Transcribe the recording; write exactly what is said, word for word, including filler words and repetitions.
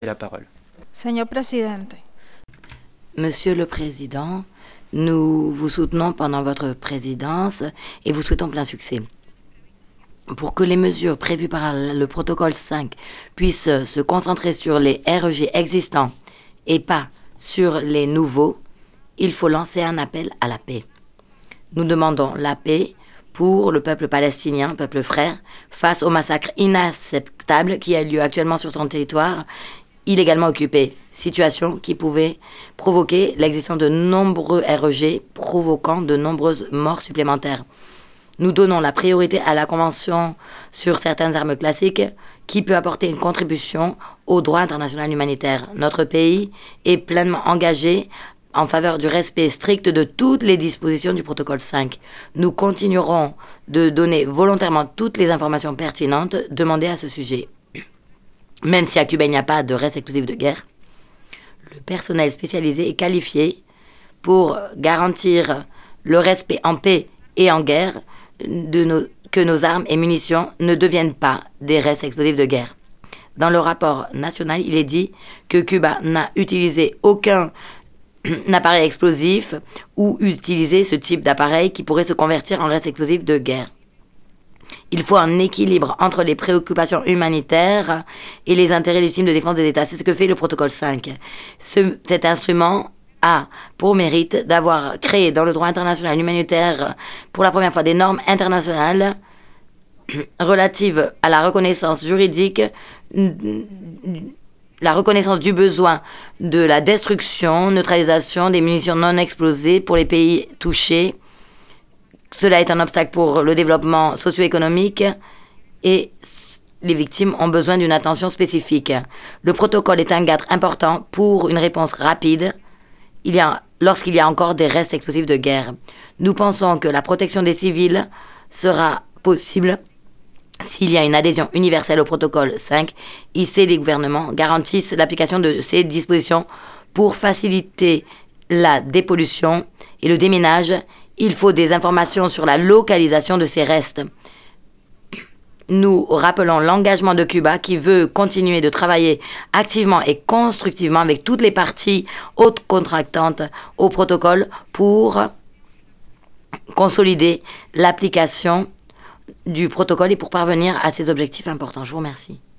la parole. Señor presidente, Monsieur le Président, nous vous soutenons pendant votre présidence et vous souhaitons plein succès. Pour que les mesures prévues par le protocole cinq puissent se concentrer sur les R E G existants et pas sur les nouveaux, il faut lancer un appel à la paix. Nous demandons la paix pour le peuple palestinien, peuple frère, face au massacre inacceptable qui a lieu actuellement sur son territoire illégalement occupé, situation qui pouvait provoquer l'existence de nombreux R E G, provoquant de nombreuses morts supplémentaires. Nous donnons la priorité à la Convention sur certaines armes classiques qui peut apporter une contribution au droit international humanitaire. Notre pays est pleinement engagé en faveur du respect strict de toutes les dispositions du protocole cinq. Nous continuerons de donner volontairement toutes les informations pertinentes demandées à ce sujet. Même si à Cuba il n'y a pas de reste exclusif de guerre, le personnel spécialisé est qualifié pour garantir le respect en paix et en guerre de nos, que nos armes et munitions ne deviennent pas des restes explosifs de guerre. Dans le rapport national, il est dit que Cuba n'a utilisé aucun appareil explosif ou utilisé ce type d'appareil qui pourrait se convertir en reste explosif de guerre. Il faut un équilibre entre les préoccupations humanitaires et les intérêts légitimes de défense des États. C'est ce que fait le protocole cinq. Ce, cet instrument a pour mérite d'avoir créé dans le droit international humanitaire pour la première fois des normes internationales relatives à la reconnaissance juridique, la reconnaissance du besoin de la destruction, neutralisation des munitions non explosées pour les pays touchés. Cela est un obstacle pour le développement socio-économique et les victimes ont besoin d'une attention spécifique. Le protocole est un cadre important pour une réponse rapide il y a, lorsqu'il y a encore des restes explosifs de guerre. Nous pensons que la protection des civils sera possible s'il y a une adhésion universelle au protocole cinq et si les gouvernements garantissent l'application de ces dispositions pour faciliter la dépollution et le déminage. Il faut des informations sur la localisation de ces restes. Nous rappelons l'engagement de Cuba qui veut continuer de travailler activement et constructivement avec toutes les parties hautes contractantes au protocole pour consolider l'application du protocole et pour parvenir à ces objectifs importants. Je vous remercie.